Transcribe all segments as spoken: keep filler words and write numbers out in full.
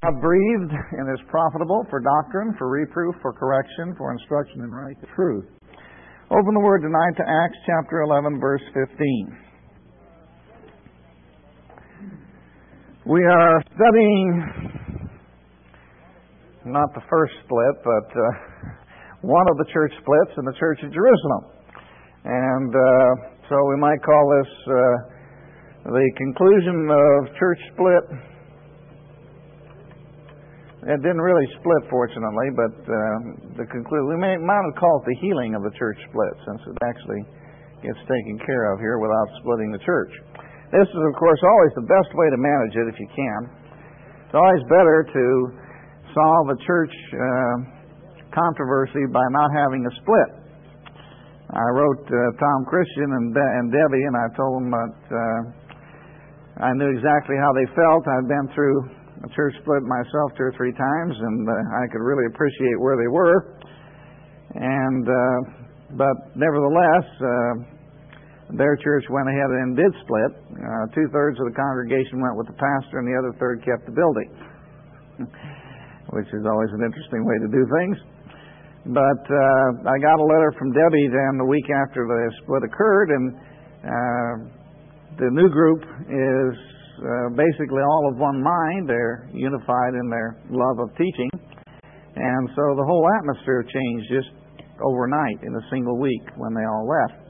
God breathed and is profitable for doctrine, for reproof, for correction, for instruction in right truth. Open the Word tonight to Acts chapter eleven, verse fifteen. We are studying not the first split, but uh, one of the church splits in the Church of Jerusalem. And uh, so we might call this uh, the conclusion of church split. It didn't really split, fortunately, but uh, the conclusion, we may, might have called it the healing of the church split, since it actually gets taken care of here without splitting the church. This is, of course, always the best way to manage it if you can. It's always better to solve a church uh, controversy by not having a split. I wrote uh, Tom Christian and, De- and Debbie, and I told them that uh, I knew exactly how they felt. I'd been through a church split myself two or three times, and uh, I could really appreciate where they were. And uh, but nevertheless, uh, their church went ahead and did split. Uh, two-thirds of the congregation went with the pastor, and the other third kept the building, which is always an interesting way to do things. But uh, I got a letter from Debbie then the week after the split occurred, and uh, the new group is uh, basically all of one mind. They're unified in their love of teaching. And so the whole atmosphere changed just overnight in a single week when they all left.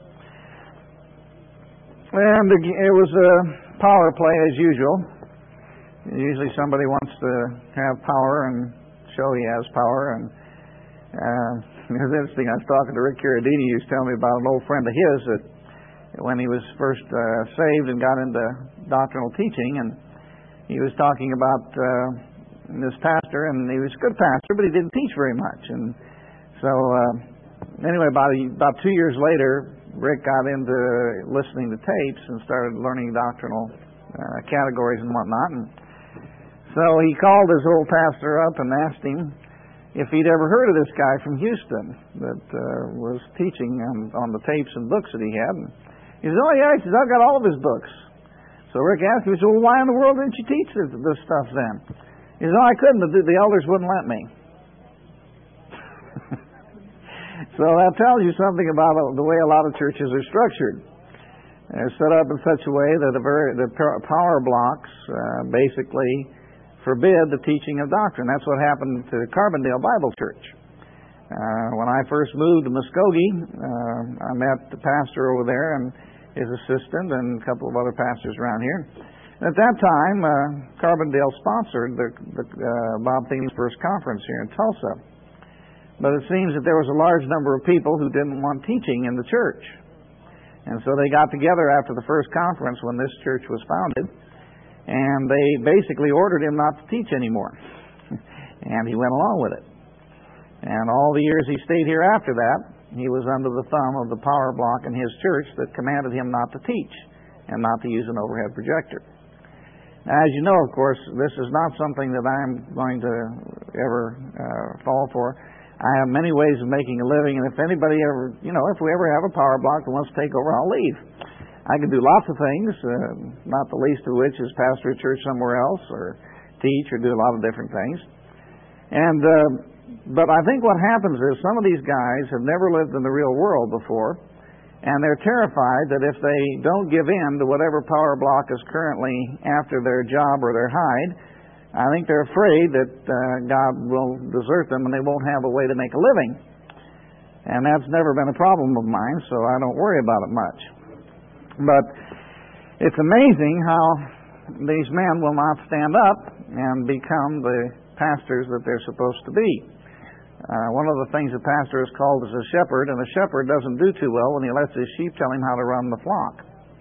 And it was a power play as usual. Usually somebody wants to have power and show he has power. And uh, it was interesting. I was talking to Rick Carradini. He was telling me about an old friend of his that when he was first uh, saved and got into doctrinal teaching, and he was talking about uh, this pastor, and he was a good pastor, but he didn't teach very much. And so uh, anyway, about a, about two years later, Rick got into listening to tapes and started learning doctrinal uh, categories and whatnot. And so he called his old pastor up and asked him if he'd ever heard of this guy from Houston that uh, was teaching on, on the tapes and books that he had. And he said, "Oh yeah," he says, "I've got all of his books." So Rick asked him, he said, "Well, why in the world didn't you teach this, this stuff then?" He said, "Oh, I couldn't. The, the elders wouldn't let me." So that tells you something about the way a lot of churches are structured. They're set up in such a way that the, very, the power blocks uh, basically forbid the teaching of doctrine. That's what happened to Carbondale Bible Church. Uh, when I first moved to Muskogee, uh, I met the pastor over there and his assistant and a couple of other pastors around here. And at that time, uh, Carbondale sponsored the, the uh, Bob Thiene's first conference here in Tulsa. But it seems that there was a large number of people who didn't want teaching in the church. And so they got together after the first conference when this church was founded, and they basically ordered him not to teach anymore. And he went along with it. And all the years he stayed here after that, he was under the thumb of the power block in his church that commanded him not to teach and not to use an overhead projector. Now, as you know, of course, this is not something that I'm going to ever uh, fall for. I have many ways of making a living, and if anybody ever, you know, if we ever have a power block that wants to take over, I'll leave. I can do lots of things, uh, not the least of which is pastor a church somewhere else, or teach, or do a lot of different things. And uh, but I think what happens is some of these guys have never lived in the real world before, and they're terrified that if they don't give in to whatever power block is currently after their job or their hide, I think they're afraid that uh, God will desert them and they won't have a way to make a living. And that's never been a problem of mine, so I don't worry about it much. But it's amazing how these men will not stand up and become the pastors that they're supposed to be. Uh, one of the things a pastor is called is a shepherd, and a shepherd doesn't do too well when he lets his sheep tell him how to run the flock.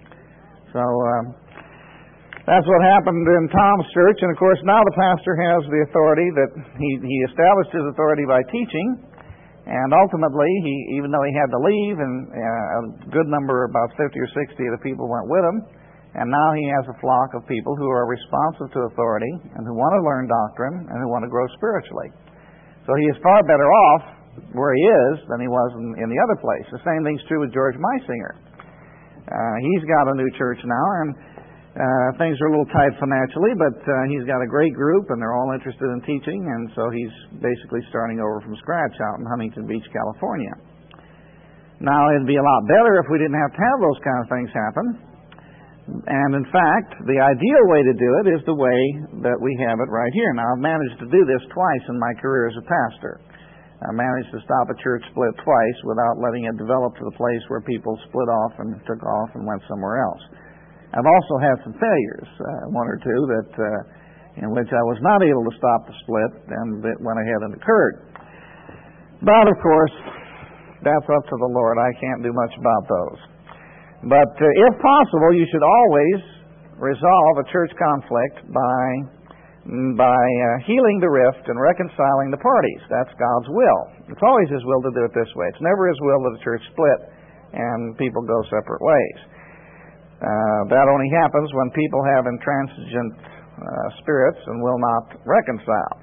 So uh, that's what happened in Tom's church, and of course now the pastor has the authority that he, he established his authority by teaching, and ultimately, he, even though he had to leave, and uh, a good number, about fifty or sixty of the people went with him, and now he has a flock of people who are responsive to authority and who want to learn doctrine and who want to grow spiritually. So he is far better off where he is than he was in, in the other place. The same thing's true with George Meisinger. Uh, he's got a new church now, and Uh, things are a little tight financially, but uh, he's got a great group, and they're all interested in teaching, and so he's basically starting over from scratch out in Huntington Beach, California. Now, it'd be a lot better if we didn't have to have those kind of things happen. And in fact, the ideal way to do it is the way that we have it right here. Now, I've managed to do this twice in my career as a pastor. I managed to stop a church split twice without letting it develop to the place where people split off and took off and went somewhere else. I've also had some failures, uh, one or two, that uh, in which I was not able to stop the split, and it went ahead and occurred. But, of course, that's up to the Lord. I can't do much about those. But uh, if possible, you should always resolve a church conflict by, by uh, healing the rift and reconciling the parties. That's God's will. It's always His will to do it this way. It's never His will that a church split and people go separate ways. Uh, that only happens when people have intransigent uh, spirits and will not reconcile.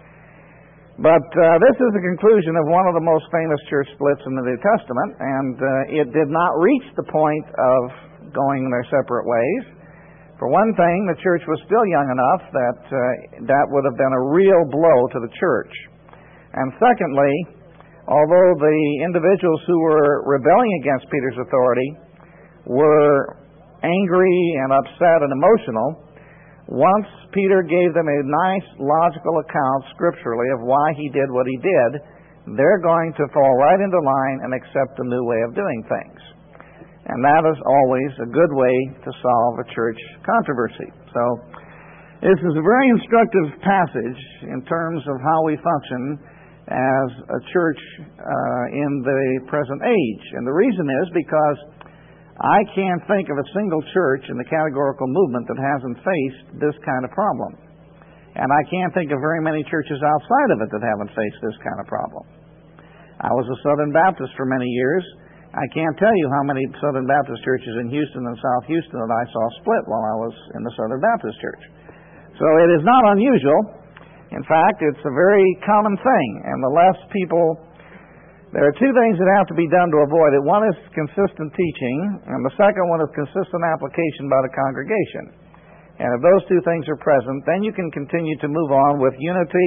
But uh, this is the conclusion of one of the most famous church splits in the New Testament, and uh, it did not reach the point of going their separate ways. For one thing, the church was still young enough that uh, that would have been a real blow to the church. And secondly, although the individuals who were rebelling against Peter's authority were angry and upset and emotional, once Peter gave them a nice logical account scripturally of why he did what he did, they're going to fall right into line and accept the new way of doing things. And that is always a good way to solve a church controversy. So this is a very instructive passage in terms of how we function as a church uh, in the present age. And the reason is because I can't think of a single church in the categorical movement that hasn't faced this kind of problem. And I can't think of very many churches outside of it that haven't faced this kind of problem. I was a Southern Baptist for many years. I can't tell you how many Southern Baptist churches in Houston and South Houston that I saw split while I was in the Southern Baptist Church. So it is not unusual. In fact, it's a very common thing. And the less people... There are two things that have to be done to avoid it. One is consistent teaching, and the second one is consistent application by the congregation. And if those two things are present, then you can continue to move on with unity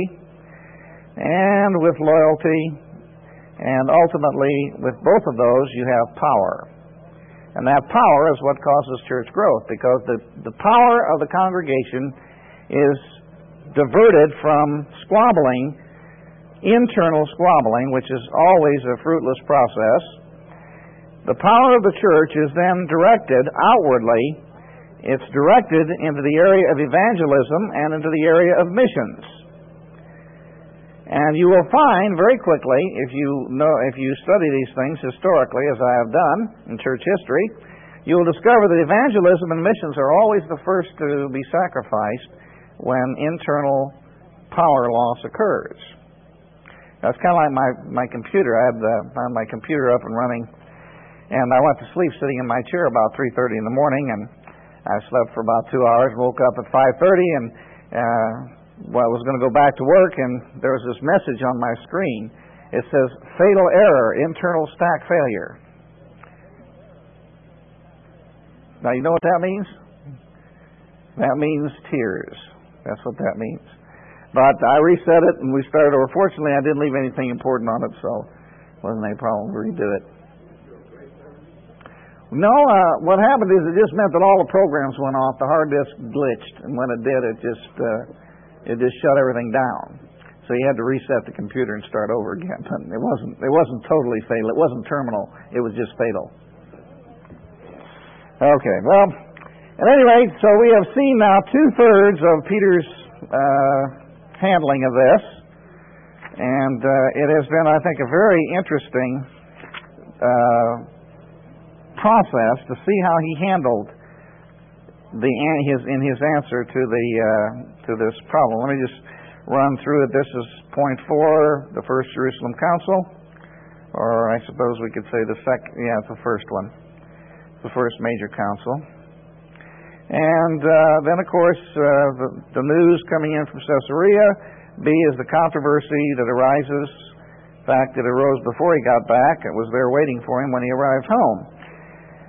and with loyalty, and ultimately, with both of those, you have power. And that power is what causes church growth, because the, the power of the congregation is diverted from squabbling, internal squabbling, which is always a fruitless process. The power of the church is then directed outwardly. It's directed into the area of evangelism and into the area of missions. And you will find very quickly, if you know, if you study these things historically, as I have done in church history, you will discover that evangelism and missions are always the first to be sacrificed when internal power loss occurs. It's kind of like my, my computer. I had, the, I had my computer up and running, and I went to sleep sitting in my chair about three thirty in the morning, and I slept for about two hours, woke up at five thirty, and uh, well, I was going to go back to work, and there was this message on my screen. It says, fatal error, internal stack failure. Now, you know what that means? That means tears. That's what that means. But I reset it, and we started over. Fortunately, I didn't leave anything important on it, so it wasn't any problem to redo it. No, uh, what happened is it just meant that all the programs went off. The hard disk glitched, and when it did, it just uh, it just shut everything down. So you had to reset the computer and start over again. But it wasn't it wasn't totally fatal. It wasn't terminal. It was just fatal. Okay, well, at any rate, so we have seen now two thirds of Peter's Uh, handling of this, and uh, it has been, I think, a very interesting uh, process to see how he handled the his in his answer to the uh, to this problem. Let me just run through it. This is point four, the First Jerusalem Council, or I suppose we could say the second. Yeah, it's the first one, the first major council. And uh, then, of course, uh, the, the news coming in from Caesarea. B is the controversy that arises. In fact, it arose before he got back. It was there waiting for him when he arrived home.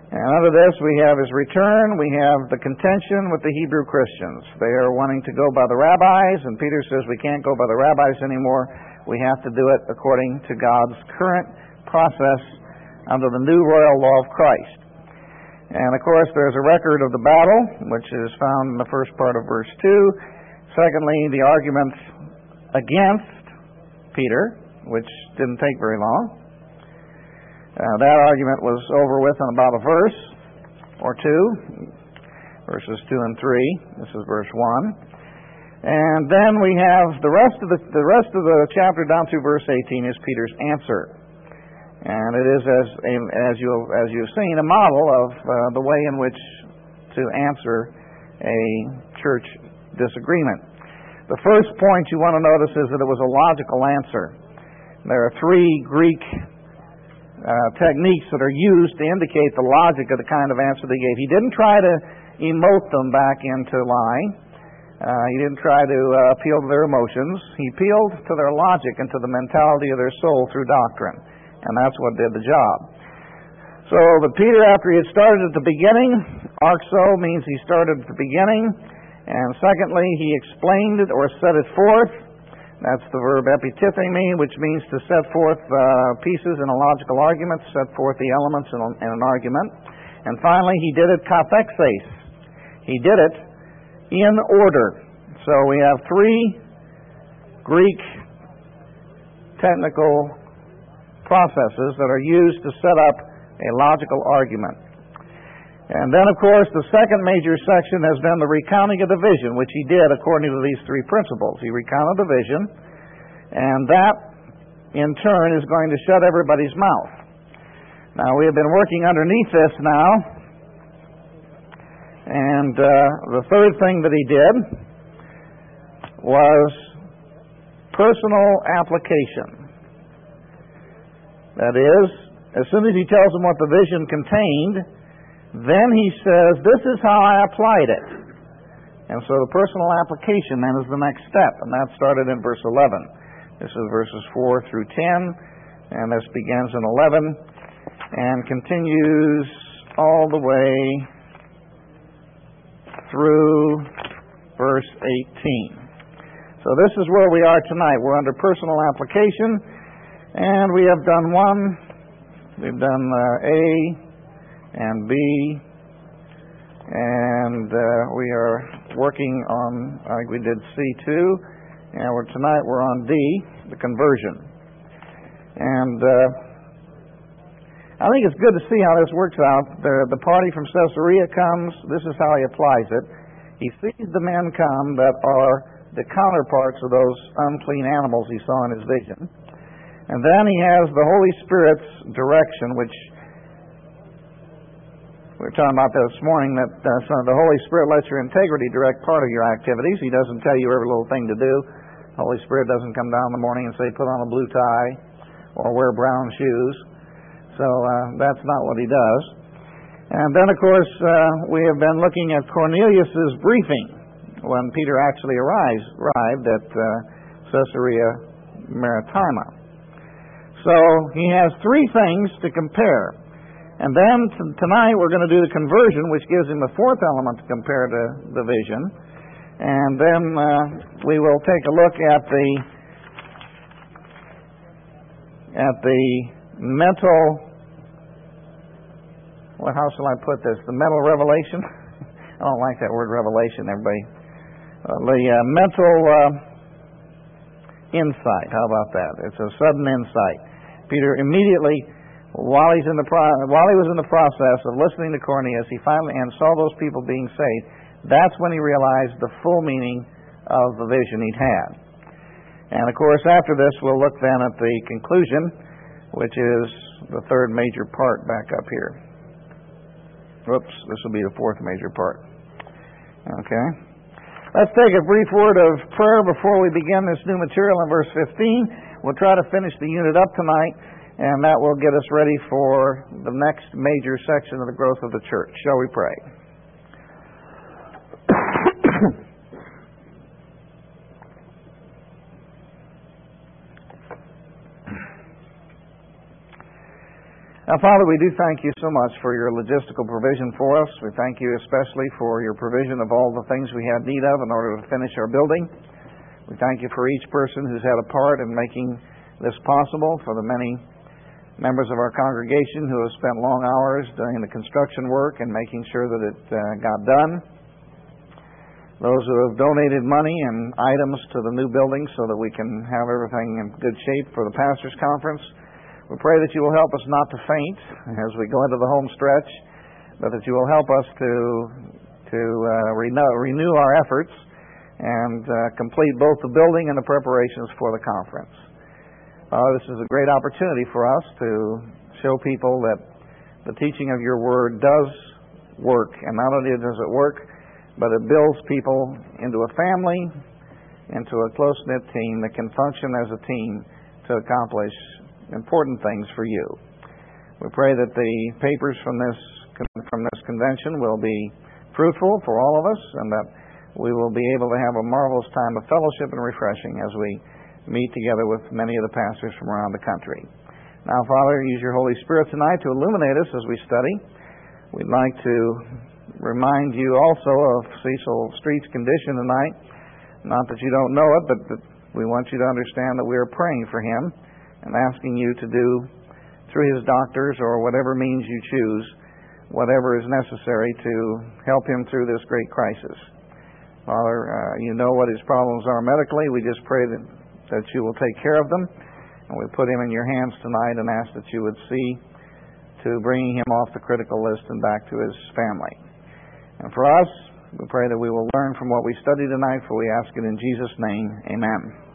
And under this we have his return, we have the contention with the Hebrew Christians. They are wanting to go by the rabbis, and Peter says we can't go by the rabbis anymore. We have to do it according to God's current process under the new royal law of Christ. And of course there's a record of the battle, which is found in the first part of verse two. Secondly, the arguments against Peter, which didn't take very long. Uh, that argument was over with in about a verse or two, verses two and three. This is verse one. And then we have the rest of the the rest of the chapter down through verse eighteen is Peter's answer, and it is as a, as you as you've seen a model of uh, the way in which to answer a church disagreement. The first point you want to notice is that it was a logical answer. There are three Greek Uh, techniques that are used to indicate the logic of the kind of answer they gave. He didn't try to emote them back into lying. Uh, he didn't try to uh, appeal to their emotions. He appealed to their logic and to the mentality of their soul through doctrine. And that's what did the job. So that Peter, after he had started at the beginning, arxo means he started at the beginning. And secondly, he explained it or set it forth. That's the verb epitithemi, which means to set forth uh, pieces in a logical argument, set forth the elements in, a, in an argument. And finally, he did it kathexes. He did it in order. So we have three Greek technical processes that are used to set up a logical argument. And then, of course, the second major section has been the recounting of the vision, which he did according to these three principles. He recounted the vision, and that, in turn, is going to shut everybody's mouth. Now, we have been working underneath this now, and uh, the third thing that he did was personal application. That is, as soon as he tells them what the vision contained, then he says, this is how I applied it. And so the personal application then is the next step, and that started in verse eleven. This is verses four through ten, and this begins in eleven and continues all the way through verse eighteen. So this is where we are tonight. We're under personal application, and we have done one. We've done uh, A and B, and uh, we are working on, I think we did C two, and we're, tonight we're on D, the conversion. And uh, I think it's good to see how this works out. The, the party from Caesarea comes, this is how he applies it. He sees the men come that are the counterparts of those unclean animals he saw in his vision. And then he has the Holy Spirit's direction, which we were talking about this morning, that uh, so the Holy Spirit lets your integrity direct part of your activities. He doesn't tell you every little thing to do. The Holy Spirit doesn't come down in the morning and say, put on a blue tie or wear brown shoes. So uh, that's not what he does. And then, of course, uh, we have been looking at Cornelius's briefing when Peter actually arrives, arrived at uh, Caesarea Maritima. So he has three things to compare. And then t- tonight we're going to do the conversion, which gives him the fourth element to compare to the vision. And then uh, we will take a look at the at the mental. Well, how shall I put this? The mental revelation. I don't like that word revelation. Everybody, uh, the uh, mental uh, insight. How about that? It's a sudden insight. Peter immediately. While he's in the pro- while he was in the process of listening to Cornelius, he finally and saw those people being saved. That's when he realized the full meaning of the vision he'd had. And of course, after this, we'll look then at the conclusion, which is the third major part back up here. Whoops, this will be the fourth major part. Okay. Let's take a brief word of prayer before we begin this new material in verse fifteen. We'll try to finish the unit up tonight. And that will get us ready for the next major section of the growth of the church. Shall we pray? Now, Father, we do thank you so much for your logistical provision for us. We thank you especially for your provision of all the things we had need of in order to finish our building. We thank you for each person who's had a part in making this possible, for the many members of our congregation who have spent long hours during the construction work and making sure that it uh, got done. Those who have donated money and items to the new building so that we can have everything in good shape for the Pastors' Conference. We pray that you will help us not to faint as we go into the home stretch, but that you will help us to to uh, renew, renew our efforts and uh, complete both the building and the preparations for the conference. Uh, this is a great opportunity for us to show people that the teaching of your word does work, and not only does it work, but it builds people into a family, into a close-knit team that can function as a team to accomplish important things for you. We pray that the papers from this from this convention will be fruitful for all of us, and that we will be able to have a marvelous time of fellowship and refreshing as we meet together with many of the pastors from around the country. Now, Father, use your Holy Spirit tonight to illuminate us as we study. We'd like to remind you also of Cecil Street's condition tonight. Not that you don't know it, but that we want you to understand that we are praying for him and asking you to do, through his doctors or whatever means you choose, whatever is necessary to help him through this great crisis. Father, uh, you know what his problems are medically. We just pray that, that you will take care of them. And we put him in your hands tonight and ask that you would see to bringing him off the critical list and back to his family. And for us, we pray that we will learn from what we study tonight, for we ask it in Jesus' name. Amen.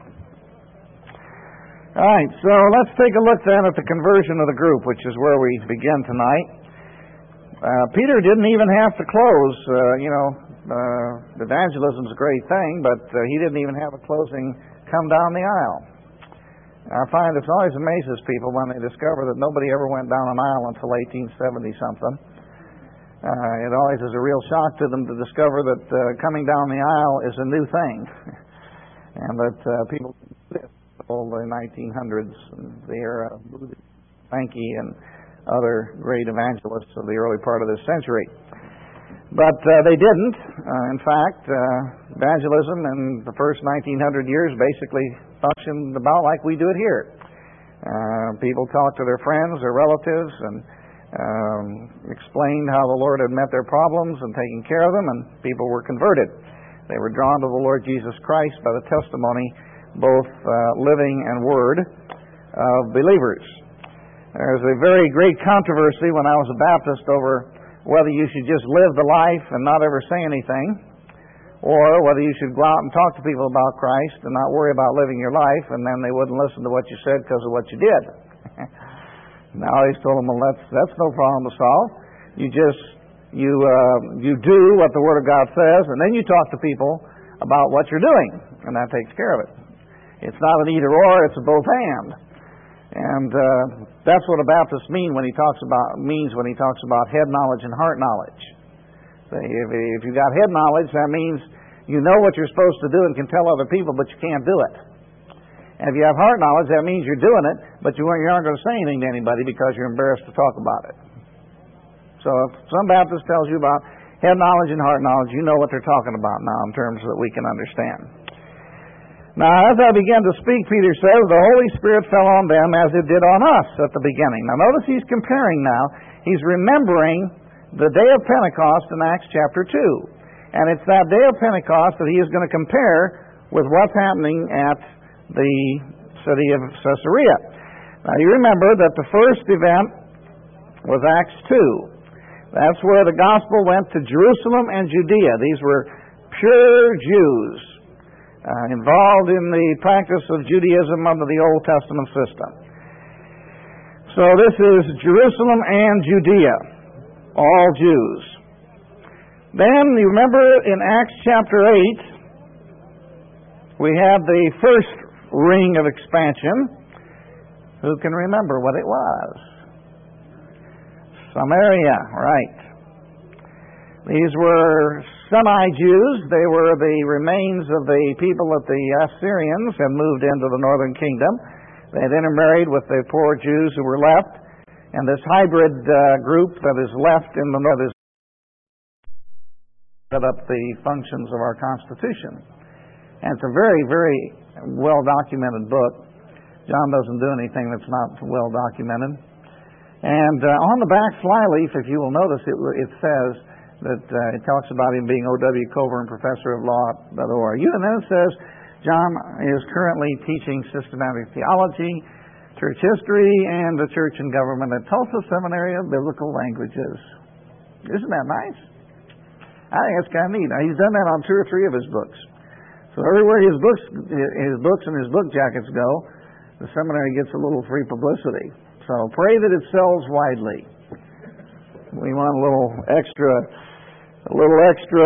All right, so let's take a look then at the conversion of the group, which is where we begin tonight. Uh, Peter didn't even have to close. Uh, you know, uh, evangelism is a great thing, but uh, he didn't even have a closing come down the aisle. I find it always amazes people when they discover that nobody ever went down an aisle until eighteen seventy something. Uh, it always is a real shock to them to discover that uh, coming down the aisle is a new thing, and that uh, people the nineteen hundreds and the era of Moody, Sankey, and other great evangelists of the early part of this century. But uh, they didn't. Uh, in fact, uh, evangelism in the first nineteen hundred years basically functioned about like we do it here. Uh, people talked to their friends, their relatives, and um, explained how the Lord had met their problems and taken care of them, and people were converted. They were drawn to the Lord Jesus Christ by the testimony, both uh, living and word, of believers. There's a very great controversy when I was a Baptist over whether you should just live the life and not ever say anything, or whether you should go out and talk to people about Christ and not worry about living your life, and then they wouldn't listen to what you said because of what you did. Now I always told them, well, that's that's no problem to solve. You just you uh, you do what the Word of God says, and then you talk to people about what you're doing, and that takes care of it. It's not an either or; it's a both and. And uh, that's what a Baptist mean when he talks about means when he talks about head knowledge and heart knowledge. So if if you got head knowledge, that means you know what you're supposed to do and can tell other people, but you can't do it. And if you have heart knowledge, that means you're doing it, but you aren't, you aren't going to say anything to anybody because you're embarrassed to talk about it. So if some Baptist tells you about head knowledge and heart knowledge, you know what they're talking about now in terms that we can understand. Now, as I began to speak, Peter says, the Holy Spirit fell on them as it did on us at the beginning. Now, notice he's comparing now. He's remembering the day of Pentecost in Acts chapter two. And it's that day of Pentecost that he is going to compare with what's happening at the city of Caesarea. Now, you remember that the first event was Acts two. That's where the gospel went to Jerusalem and Judea. These were pure Jews uh, involved in the practice of Judaism under the Old Testament system. So this is Jerusalem and Judea, all Jews. Then, you remember in Acts chapter eight, we have the first ring of expansion. Who can remember what it was? Samaria, right. These were semi-Jews. They were the remains of the people that the Assyrians had moved into the northern kingdom. They had intermarried with the poor Jews who were left And this hybrid uh, group that is left in the north is set up the functions of our Constitution. And it's a very, very well-documented book. John doesn't do anything that's not well-documented. And uh, on the back flyleaf, if you will notice, it, it says that uh, it talks about him being O W Coburn Professor of Law at O R U. And then it says John is currently teaching systematic theology, church history, and the church and government at Tulsa Seminary of Biblical Languages. Isn't that nice? I think that's kind of neat. Now, he's done that on two or three of his books. So everywhere his books, his books and his book jackets go, the seminary gets a little free publicity. So pray that it sells widely. We want a little extra, a little extra,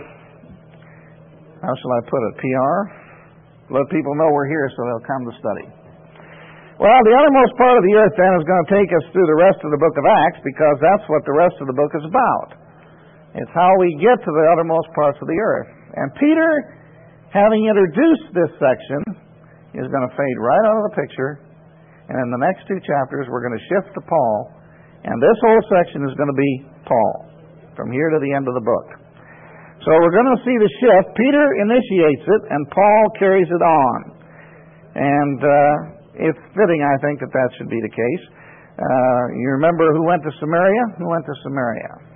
how shall I put it, P R? Let people know we're here so they'll come to study. Well, the uttermost part of the earth then is going to take us through the rest of the book of Acts, because that's what the rest of the book is about. It's how we get to the uttermost parts of the earth. And Peter, having introduced this section, is going to fade right out of the picture. And in the next two chapters, we're going to shift to Paul. And this whole section is going to be Paul, from here to the end of the book. So we're going to see the shift. Peter initiates it, and Paul carries it on. And uh, it's fitting, I think, that that should be the case. Uh, you remember who went to Samaria? Who went to Samaria?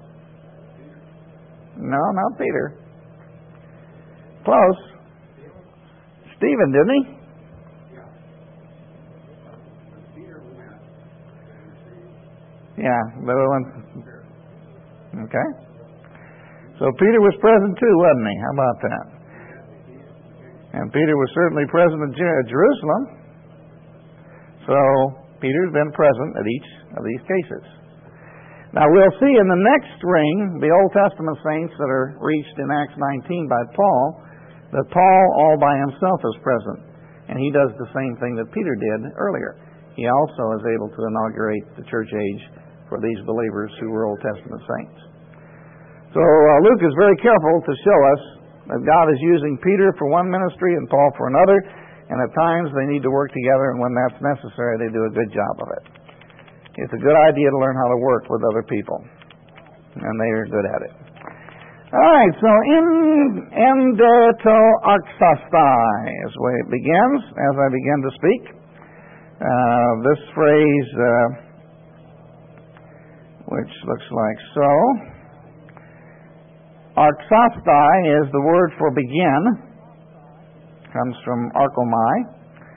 No, not Peter. Close. Stephen, didn't he? Yeah, but it went. Okay. So Peter was present too, wasn't he? How about that? And Peter was certainly present at Jerusalem. So Peter's been present at each of these cases. Now we'll see in the next ring, the Old Testament saints that are reached in Acts nineteen by Paul, that Paul all by himself is present. And he does the same thing that Peter did earlier. He also is able to inaugurate the church age for these believers who were Old Testament saints. So uh, Luke is very careful to show us that God is using Peter for one ministry and Paul for another, and at times they need to work together, and when that's necessary, they do a good job of it. It's a good idea to learn how to work with other people, and they are good at it. All right, so in endeto arxastai is the way it begins, as I begin to speak. Uh, this phrase, uh, which looks like so. Arxastai is the word for begin. Comes from archomai.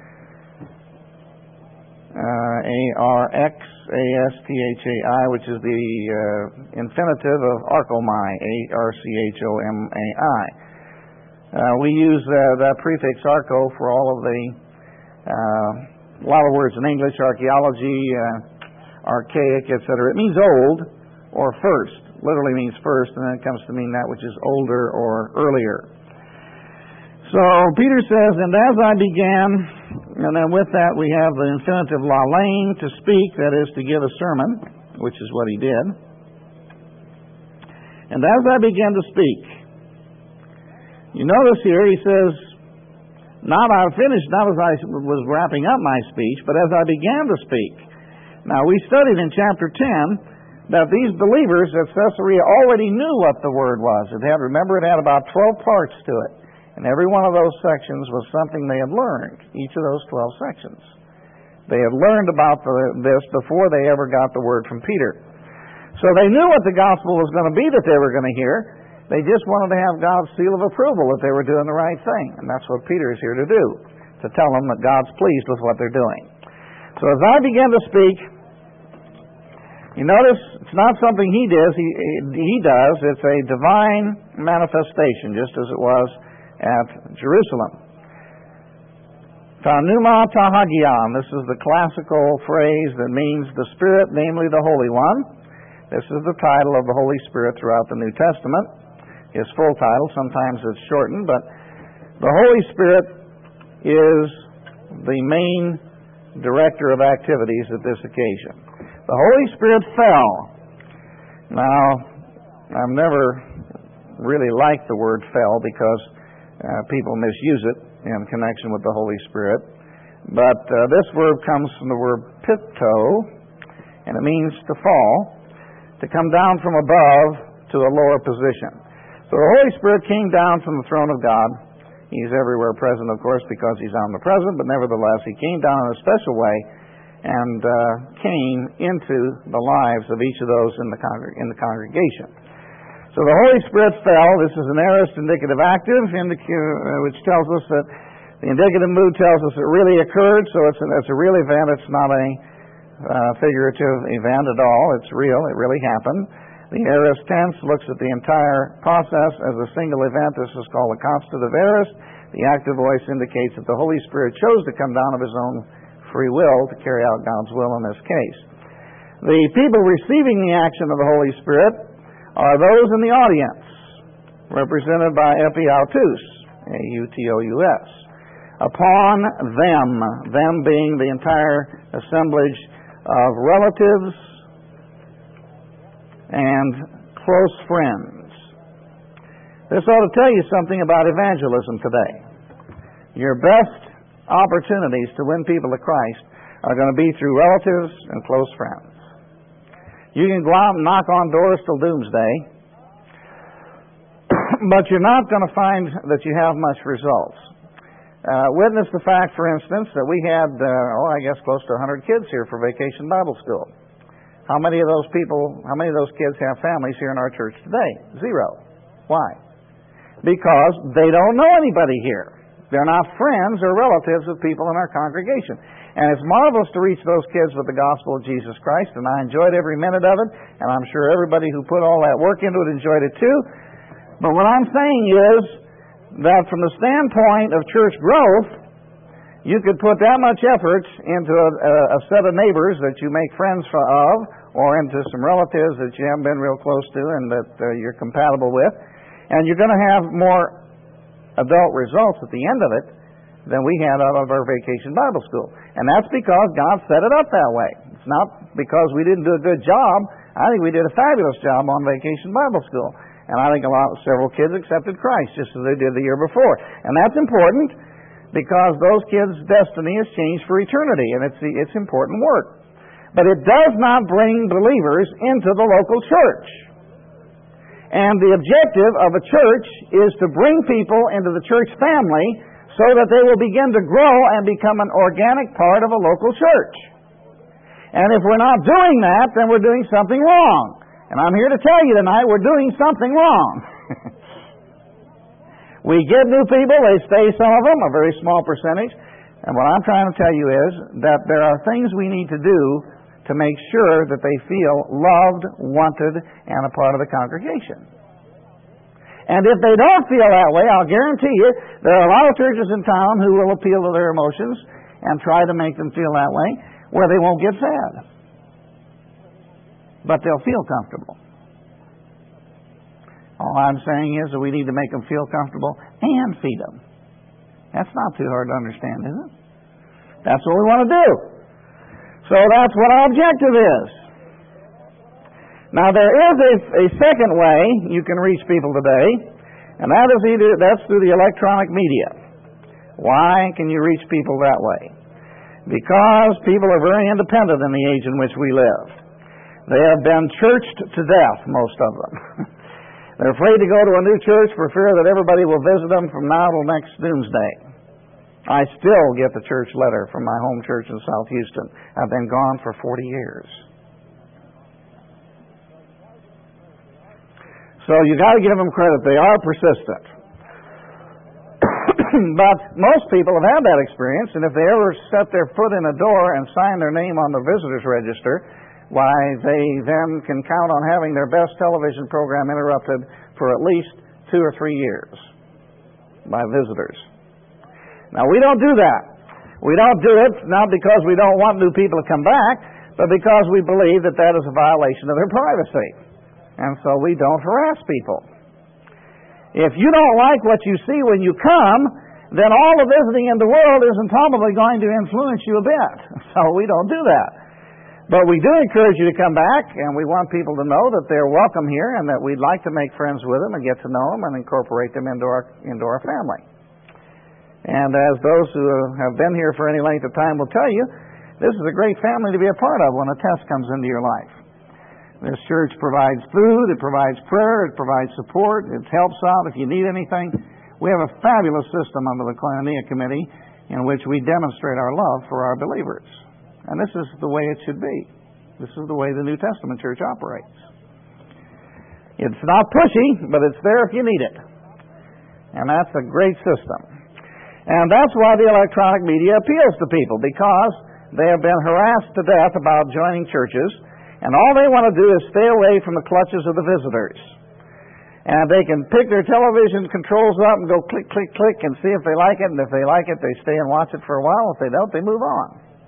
Uh, A R X A S T H A I, which is the uh, infinitive of archomai, A R C H O M A I. Uh, we use uh, that prefix archo for all of the, uh, a lot of words in English, archaeology, uh, archaic, et cetera. It means old or first. Literally means first, and then it comes to mean that which is older or earlier. So Peter says, and as I began, and then with that we have the infinitive lalein, to speak, that is to give a sermon, which is what he did. And as I began to speak, you notice here he says, not I finished, not as I was wrapping up my speech, but as I began to speak. Now we studied in chapter ten that these believers at Caesarea already knew what the word was. It had, remember, it had about twelve parts to it. And every one of those sections was something they had learned, each of those twelve sections. They had learned about the, this before they ever got the word from Peter. So they knew what the gospel was going to be that they were going to hear. They just wanted to have God's seal of approval that they were doing the right thing. And that's what Peter is here to do, to tell them that God's pleased with what they're doing. So as I began to speak, you notice it's not something he does, he, he does, it's a divine manifestation, just as it was at Jerusalem. Ta pneuma ta hagion. This is the classical phrase that means the Spirit, namely the Holy One. This is the title of the Holy Spirit throughout the New Testament. His full title, sometimes it's shortened, but the Holy Spirit is the main director of activities at this occasion. The Holy Spirit fell. Now, I've never really liked the word fell because uh, people misuse it in connection with the Holy Spirit. But uh, this verb comes from the word pipto, and it means to fall, to come down from above to a lower position. So the Holy Spirit came down from the throne of God. He's everywhere present, of course, because He's omnipresent, but nevertheless, He came down in a special way and uh, came into the lives of each of those in the, congreg- in the congregation. So the Holy Spirit fell. This is an aorist indicative active, indic- uh, which tells us that the indicative mood tells us it really occurred, so it's, an, it's a real event. It's not a uh, figurative event at all. It's real. It really happened. The aorist tense looks at the entire process as a single event. This is called a constitutive aorist. The active voice indicates that the Holy Spirit chose to come down of His own free will to carry out God's will in this case. The people receiving the action of the Holy Spirit are those in the audience, represented by epiautos, A U T O U S. Upon them, them being the entire assemblage of relatives and close friends. This ought to tell you something about evangelism today. Your best opportunities to win people to Christ are going to be through relatives and close friends. You can go out and knock on doors till doomsday, but you're not going to find that you have much results. Uh, witness the fact, for instance, that we had, uh, oh, I guess close to one hundred kids here for Vacation Bible School. How many of those people, how many of those kids have families here in our church today? Zero. Why? Because they don't know anybody here. They're not friends or relatives of people in our congregation. And it's marvelous to reach those kids with the gospel of Jesus Christ, and I enjoyed every minute of it, and I'm sure everybody who put all that work into it enjoyed it too. But what I'm saying is that from the standpoint of church growth, you could put that much effort into a, a set of neighbors that you make friends of, or into some relatives that you haven't been real close to and that uh, you're compatible with, and you're going to have more adult results at the end of it than we had out of our Vacation Bible School. And that's because God set it up that way. It's not because we didn't do a good job. I think we did a fabulous job on Vacation Bible School. And I think a lot, several kids accepted Christ just as they did the year before. And that's important because those kids' destiny is changed for eternity, and it's, it's important work. But it does not bring believers into the local church. And the objective of a church is to bring people into the church family so that they will begin to grow and become an organic part of a local church. And if we're not doing that, then we're doing something wrong. And I'm here to tell you tonight, we're doing something wrong. We get new people, they stay, some of them, a very small percentage. And what I'm trying to tell you is that there are things we need to do to make sure that they feel loved, wanted, and a part of the congregation. And if they don't feel that way, I'll guarantee you, there are a lot of churches in town who will appeal to their emotions and try to make them feel that way, where they won't get fed. But they'll feel comfortable. All I'm saying is that we need to make them feel comfortable and feed them. That's not too hard to understand, is it? That's what we want to do. So that's what our objective is. Now there is a, a second way you can reach people today, and that is either that's through the electronic media. Why can you reach people that way? Because people are very independent in the age in which we live. They have been churched to death, most of them. They're afraid to go to a new church for fear that everybody will visit them from now till next doomsday. I still get the church letter from my home church in South Houston. I've been gone for forty years. So you got to give them credit. They are persistent. But most people have had that experience, and if they ever set their foot in a door and sign their name on the visitors register, why, they then can count on having their best television program interrupted for at least two or three years by visitors. Now, we don't do that. We don't do it not because we don't want new people to come back, but because we believe that that is a violation of their privacy. And so we don't harass people. If you don't like what you see when you come, then all the visiting in the world isn't probably going to influence you a bit. So we don't do that. But we do encourage you to come back, and we want people to know that they're welcome here and that we'd like to make friends with them and get to know them and incorporate them into our, into our family. And as those who have been here for any length of time will tell you, This is a great family to be a part of when a test comes into your life. This church provides food, it provides prayer, it provides support, it helps out if you need anything. We have a fabulous system under the Koinonia Committee in which we demonstrate our love for our believers. And this is the way it should be. This is the way the New Testament church operates. It's not pushy, but it's there if you need it. And that's a great system. And that's why the electronic media appeals to people, because they have been harassed to death about joining churches, and all they want to do is stay away from the clutches of the visitors. And they can pick their television controls up and go click, click, click and see if they like it, and if they like it, they stay and watch it for a while. If they don't, they move on.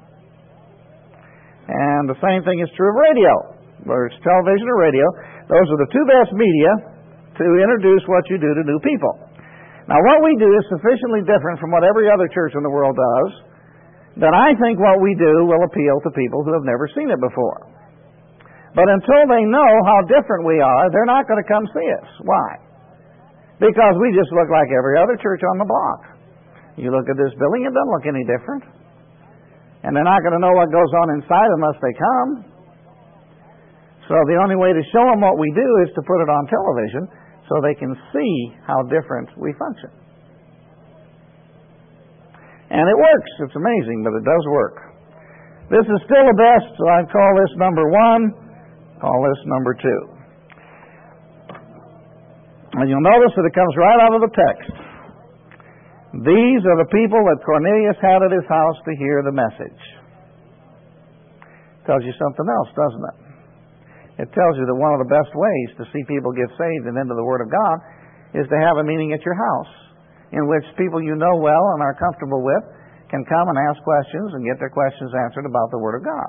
And the same thing is true of radio, whether it's television or radio. Those are the two best media to introduce what you do to new people. Now, what we do is sufficiently different from what every other church in the world does that I think what we do will appeal to people who have never seen it before. But until they know how different we are, they're not going to come see us. Why? Because we just look like every other church on the block. You look at this building, it doesn't look any different. And they're not going to know what goes on inside unless they come. So the only way to show them what we do is to put it on television so they can see how different we function. And it works. It's amazing, but it does work. This is still the best, so I'd call this number one, call this number two. And you'll notice that it comes right out of the text. These are the people that Cornelius had at his house to hear the message. Tells you something else, doesn't it? It tells you that one of the best ways to see people get saved and into the Word of God is to have a meeting at your house in which people you know well and are comfortable with can come and ask questions and get their questions answered about the Word of God.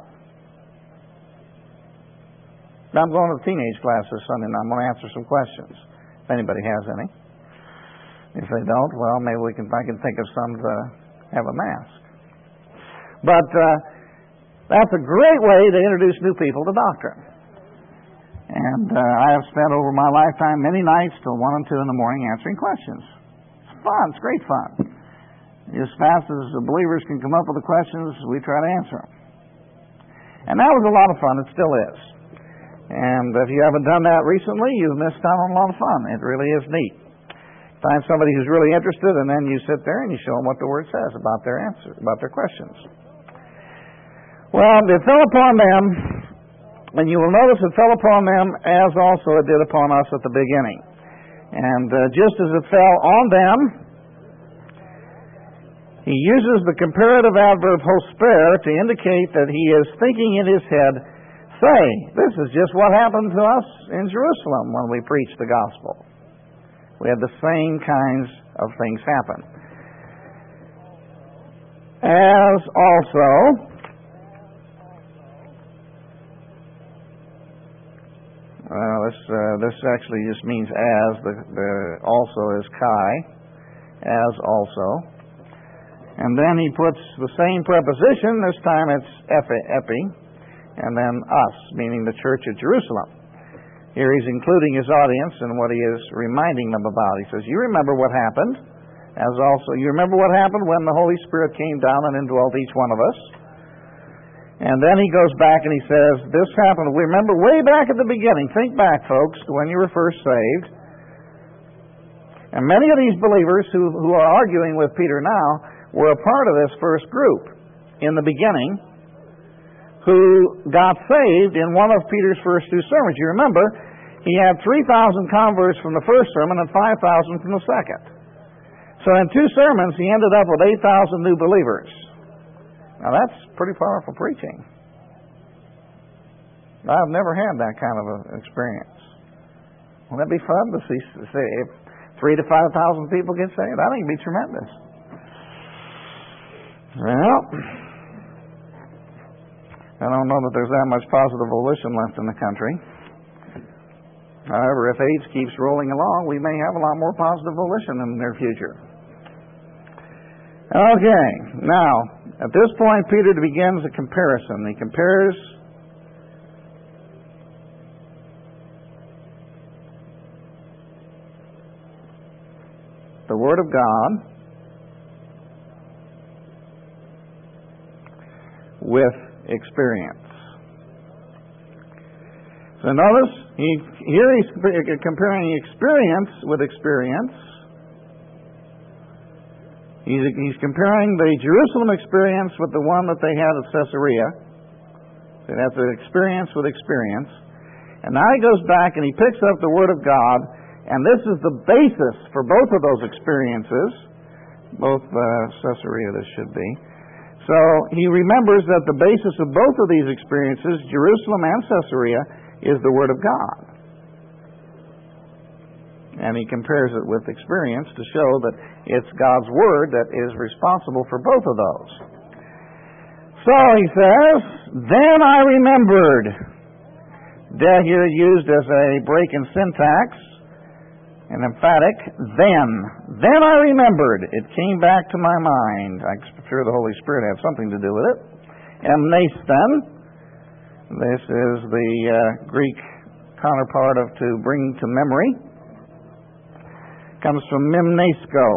Now, I'm going to the teenage class this Sunday, and I'm going to answer some questions, if anybody has any. If they don't, well, maybe we can. I can think of some to have a mask. But uh, that's a great way to introduce new people to doctrine. And uh, I have spent over my lifetime many nights till one and two in the morning answering questions. It's fun. It's great fun. As fast as the believers can come up with the questions, we try to answer them. And that was a lot of fun. It still is. And if you haven't done that recently, you've missed out on a lot of fun. It really is neat. Find somebody who's really interested, and then you sit there and you show them what the Word says about their answer, about their questions. Well, it fell upon them, and you will notice it fell upon them as also it did upon us at the beginning. And uh, just as it fell on them, he uses the comparative adverb hosper to indicate that he is thinking in his head, say, this is just what happened to us in Jerusalem when we preached the gospel. We had the same kinds of things happen. As also, uh, this uh, this actually just means as. The, the also is kai, as also. And then he puts the same preposition. This time it's epi, epi, and then us, meaning the church at Jerusalem. Here he's including his audience and what he is reminding them about. He says, you remember what happened, as also, you remember what happened when the Holy Spirit came down and indwelt each one of us. And then he goes back and he says, this happened, we remember way back at the beginning. Think back, folks, to when you were first saved. And many of these believers who, who are arguing with Peter now were a part of this first group in the beginning who got saved in one of Peter's first two sermons. You remember, he had three thousand converts from the first sermon and five thousand from the second. So in two sermons, he ended up with eight thousand new believers. Now that's pretty powerful preaching. I've never had that kind of an experience. Won't that be fun to see, see if three to five thousand people get saved? I think it'd be tremendous. Well, I don't know that there's that much positive volition left in the country. However, if AIDS keeps rolling along, we may have a lot more positive volition in the near future. Okay, now, at this point, Peter begins a comparison. He compares the Word of God with experience. So notice, he, here he's comparing experience with experience. He's, he's comparing the Jerusalem experience with the one that they had at Caesarea. So that's an experience with experience. And now he goes back and he picks up the Word of God, and this is the basis for both of those experiences. Both uh, Caesarea, this should be. So he remembers that the basis of both of these experiences, Jerusalem and Caesarea, is the Word of God. And he compares it with experience to show that it's God's Word that is responsible for both of those. So he says, then I remembered. That here used as a break in syntax, an emphatic, then. Then I remembered. It came back to my mind. I'm sure the Holy Spirit had something to do with it. Mneston. This is the uh, Greek counterpart of to bring to memory. Comes from mnemnesko,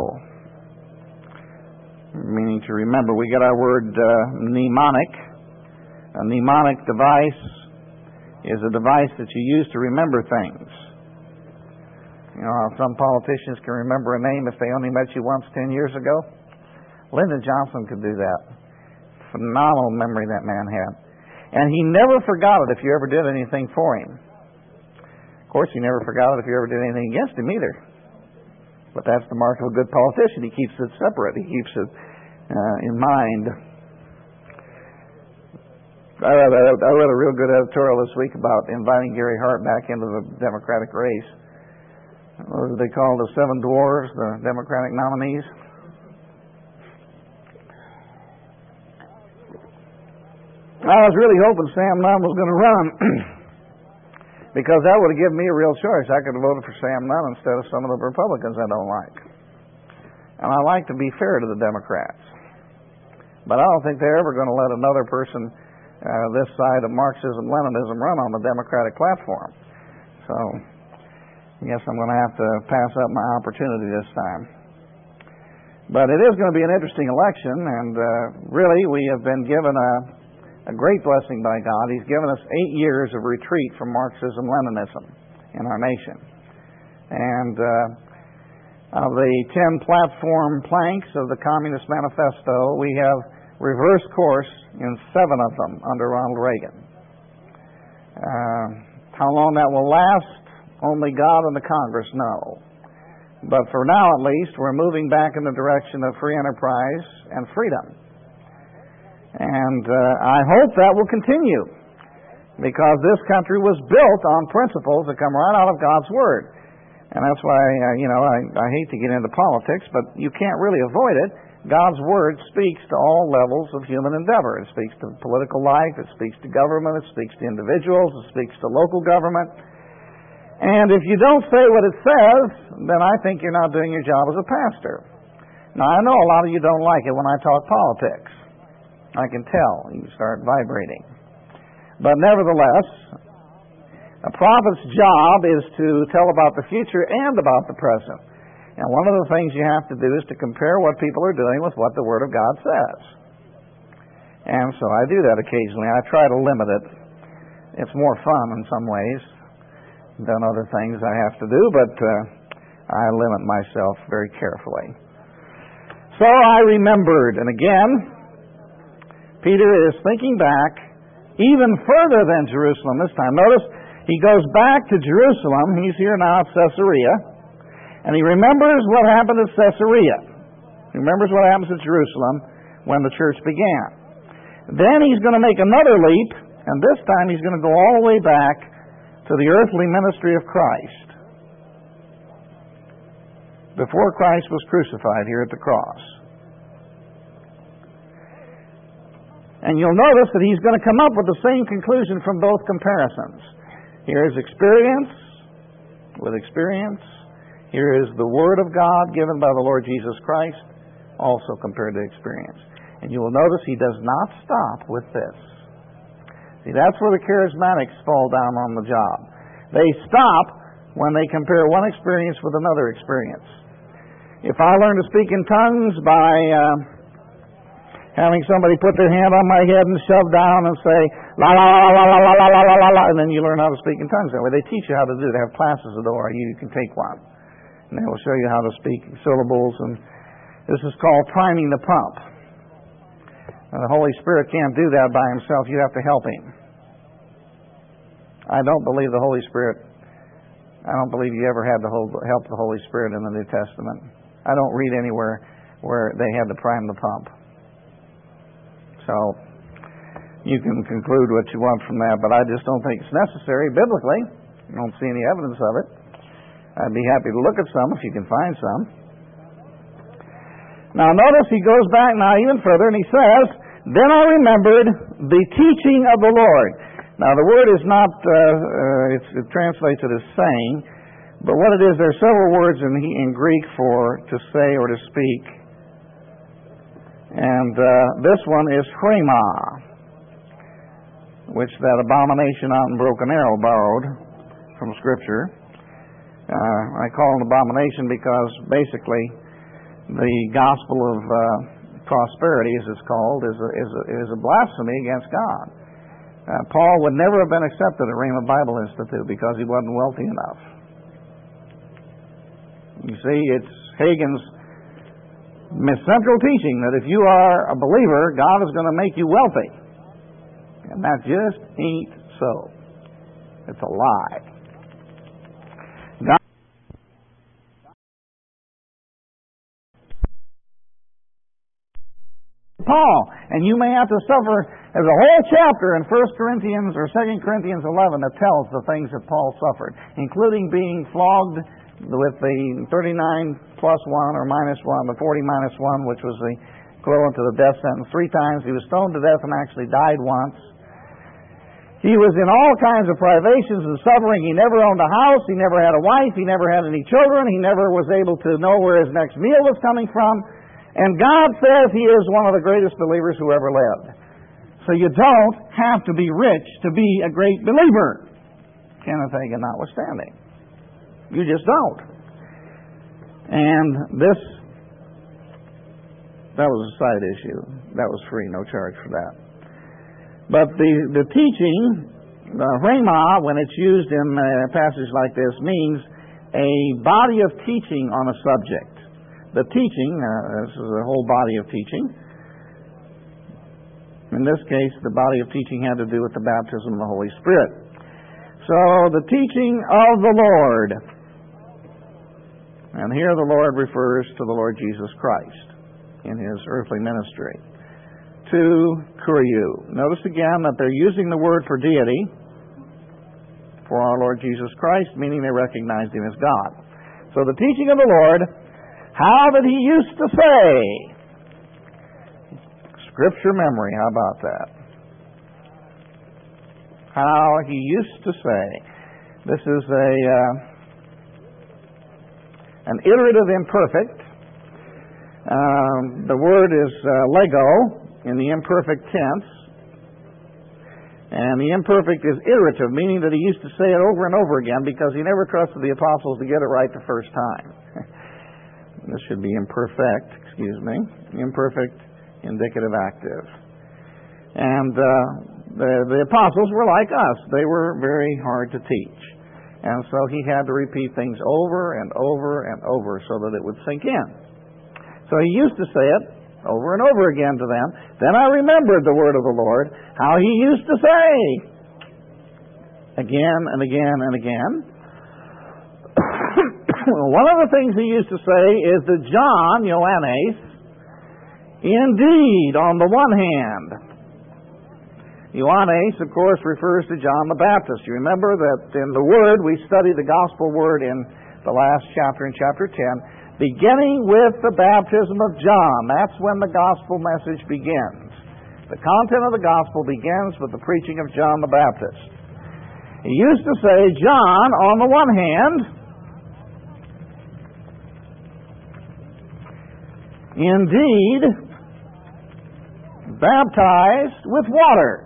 meaning to remember. We get our word uh, mnemonic. A mnemonic device is a device that you use to remember things. You know how some politicians can remember a name if they only met you once ten years ago? Lyndon Johnson could do that. Phenomenal memory that man had. And he never forgot it if you ever did anything for him. Of course, he never forgot it if you ever did anything against him either. But that's the mark of a good politician. He keeps it separate. He keeps it uh, in mind. I read, a, I read a real good editorial this week about inviting Gary Hart back into the Democratic race. What do they call the seven dwarves, the Democratic nominees? I was really hoping Sam Nunn was going to run because that would have given me a real choice. I could have voted for Sam Nunn instead of some of the Republicans I don't like. And I like to be fair to the Democrats. But I don't think they're ever going to let another person Uh, this side of Marxism-Leninism run on the Democratic platform. So I guess I'm going to have to pass up my opportunity this time. But it is going to be an interesting election, and uh, really we have been given a, a great blessing by God. He's given us eight years of retreat from Marxism-Leninism in our nation. And uh, of the ten platform planks of the Communist Manifesto, we have reverse course in seven of them under Ronald Reagan. Uh, how long that will last, only God and the Congress know. But for now, at least, we're moving back in the direction of free enterprise and freedom. And uh, I hope that will continue, because this country was built on principles that come right out of God's Word. And that's why, uh, you know, I, I hate to get into politics, but you can't really avoid it. God's Word speaks to all levels of human endeavor. It speaks to political life, it speaks to government, it speaks to individuals, it speaks to local government. And if you don't say what it says, then I think you're not doing your job as a pastor. Now, I know a lot of you don't like it when I talk politics. I can tell. You start vibrating. But nevertheless, a prophet's job is to tell about the future and about the present. And one of the things you have to do is to compare what people are doing with what the Word of God says. And so I do that occasionally. I try to limit it. It's more fun in some ways than other things I have to do, but uh, I limit myself very carefully. So I remembered, and again, Peter is thinking back even further than Jerusalem this time. Notice he goes back to Jerusalem. He's here now at Caesarea. And he remembers what happened at Caesarea. He remembers what happens at Jerusalem when the church began. Then he's going to make another leap, and this time he's going to go all the way back to the earthly ministry of Christ. Before Christ was crucified here at the cross. And you'll notice that he's going to come up with the same conclusion from both comparisons. Here is experience with experience. Here is the Word of God given by the Lord Jesus Christ, also compared to experience. And you will notice he does not stop with this. See, that's where the charismatics fall down on the job. They stop when they compare one experience with another experience. If I learn to speak in tongues by uh, having somebody put their hand on my head and shove down and say, la la la la la la la la la la la, and then you learn how to speak in tongues that way. They teach you how to do it. They have classes at O R U. You can take one. And they will show you how to speak syllables, and this is called priming the pump. And the Holy Spirit can't do that by himself. You have to help him. I don't believe the Holy Spirit, I don't believe you ever had to hold, help the Holy Spirit in the New Testament. I don't read anywhere where they had to prime the pump. So, you can conclude what you want from that, but I just don't think it's necessary biblically. I don't see any evidence of it. I'd be happy to look at some if you can find some. Now notice he goes back now even further and he says, then I remembered the teaching of the Lord. Now the word is not, uh, uh, it's, it translates it as saying, but what it is, there are several words in, in Greek for to say or to speak. And uh, this one is phrema, which that abomination out in Broken Arrow borrowed from Scripture. Uh, I call it an abomination because basically the gospel of uh, prosperity, as it's called, is a, is a, is a blasphemy against God. Uh, Paul would never have been accepted at Rhema Bible Institute because he wasn't wealthy enough. You see, it's Hagen's central teaching that if you are a believer, God is going to make you wealthy. And that just ain't so. It's a lie. God Paul, and you may have to suffer. There's a whole chapter in First Corinthians or Second Corinthians eleven that tells the things that Paul suffered, including being flogged with the thirty-nine plus one or minus one, the forty minus one, which was the equivalent to the death sentence, three times. He was stoned to death and actually died once. He was in all kinds of privations and suffering. He never owned a house. He never had a wife. He never had any children. He never was able to know where his next meal was coming from. And God says he is one of the greatest believers who ever lived. So you don't have to be rich to be a great believer, Kenneth Hagin notwithstanding. You just don't. And this, that was a side issue. That was free, no charge for that. But the, the teaching, the rhema, when it's used in a passage like this, means a body of teaching on a subject. The teaching, uh, this is a whole body of teaching. In this case, the body of teaching had to do with the baptism of the Holy Spirit. So, the teaching of the Lord. And here the Lord refers to the Lord Jesus Christ in his earthly ministry. To Kuriou. Notice again that they're using the word for deity for our Lord Jesus Christ, meaning they recognized him as God. So the teaching of the Lord, how that he used to say. Scripture memory, how about that? How he used to say. This is a uh, an iterative imperfect. Um, the word is uh, lego in the imperfect tense. And the imperfect is iterative, meaning that he used to say it over and over again because he never trusted the apostles to get it right the first time. This should be imperfect, excuse me. Imperfect, indicative, active. And uh, the, the apostles were like us. They were very hard to teach. And so he had to repeat things over and over and over so that it would sink in. So he used to say it over and over again to them. Then I remembered the word of the Lord, how he used to say, again and again and again. One of the things he used to say is that John, Ioannes, indeed, on the one hand, Ioannes, of course, refers to John the Baptist. You remember that in the Word, we studied the Gospel Word in the last chapter, in chapter ten, beginning with the baptism of John. That's when the gospel message begins. The content of the gospel begins with the preaching of John the Baptist. He used to say, John, on the one hand, indeed, baptized with water.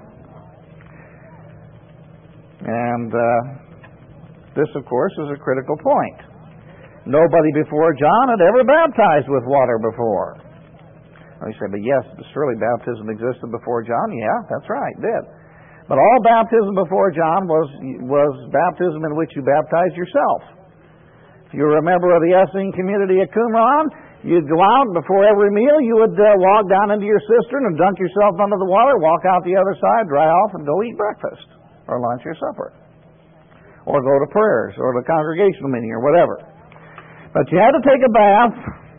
And uh, this, of course, is a critical point. Nobody before John had ever baptized with water before. Well, you say, but yes, surely baptism existed before John. Yeah, that's right, it did. But all baptism before John was was baptism in which you baptized yourself. If you were a member of the Essene community at Qumran, you'd go out before every meal, you would uh, walk down into your cistern and dunk yourself under the water, walk out the other side, dry off, and go eat breakfast, or lunch or supper, or go to prayers, or the congregational meeting, or whatever. But you had to take a bath.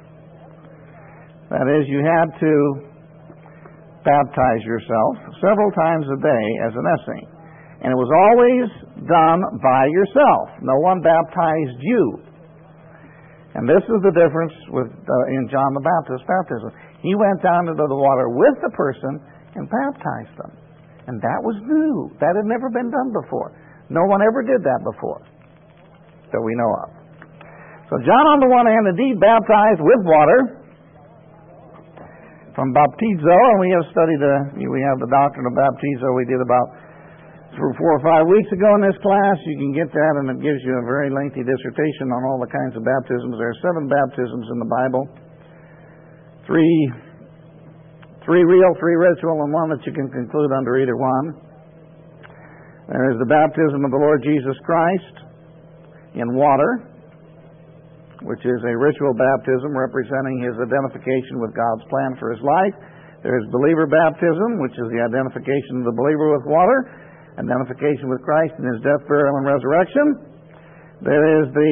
That is, you had to baptize yourself several times a day as an Essene. And it was always done by yourself. No one baptized you. And this is the difference with uh, in John the Baptist's baptism. He went down into the water with the person and baptized them. And that was new. That had never been done before. No one ever did that before that we know of. So John, on the one hand, indeed baptized with water from baptizo, and we have studied, uh, we have the doctrine of baptizo we did about four or five weeks ago in this class. You can get that, and it gives you a very lengthy dissertation on all the kinds of baptisms. There are seven baptisms in the Bible. Three, three real, three ritual, and one that you can conclude under either one. There is the baptism of the Lord Jesus Christ in water, which is a ritual baptism representing his identification with God's plan for his life. There is believer baptism, which is the identification of the believer with water, identification with Christ in his death, burial, and resurrection. There is the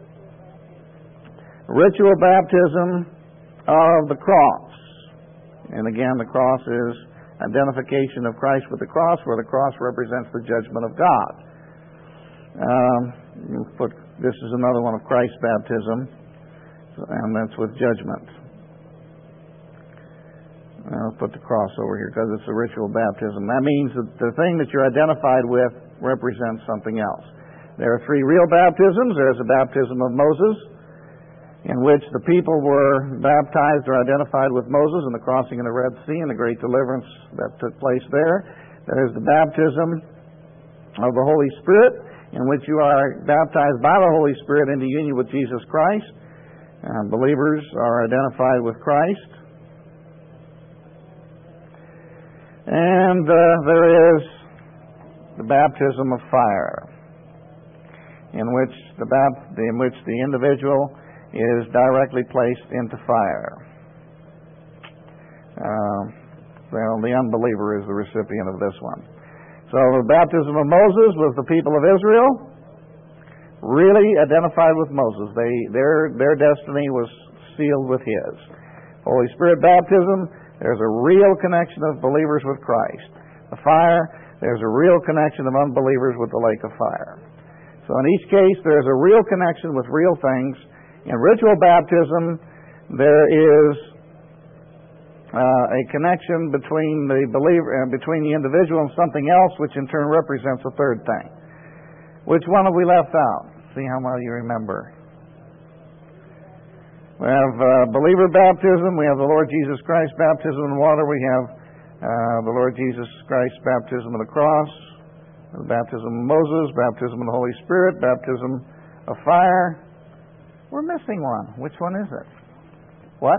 ritual baptism of the cross. And again, the cross is identification of Christ with the cross, where the cross represents the judgment of God. Um, you put This is another one of Christ's baptism, and that's with judgment. I'll put the cross over here because it's a ritual baptism. That means that the thing that you're identified with represents something else. There are three real baptisms. There's a baptism of Moses, in which the people were baptized or identified with Moses in the crossing of the Red Sea and the great deliverance that took place there. There's the baptism of the Holy Spirit, in which you are baptized by the Holy Spirit into union with Jesus Christ. Uh, believers are identified with Christ. And uh, there is the baptism of fire, in which the bap- in which the individual is directly placed into fire. Uh, well, the unbeliever is the recipient of this one. So the baptism of Moses was the people of Israel really identified with Moses. They their their destiny was sealed with his. Holy Spirit baptism, there's a real connection of believers with Christ. The fire, there's a real connection of unbelievers with the lake of fire. So in each case, there's a real connection with real things. In ritual baptism, there is Uh, a connection between the believer and uh, between the individual and something else, which in turn represents a third thing. Which one have we left out? See how well you remember. We have uh, believer baptism. We have the Lord Jesus Christ baptism in water. We have uh, the Lord Jesus Christ baptism of the cross, the baptism of Moses, baptism of the Holy Spirit, baptism of fire. We're missing one. Which one is it? What?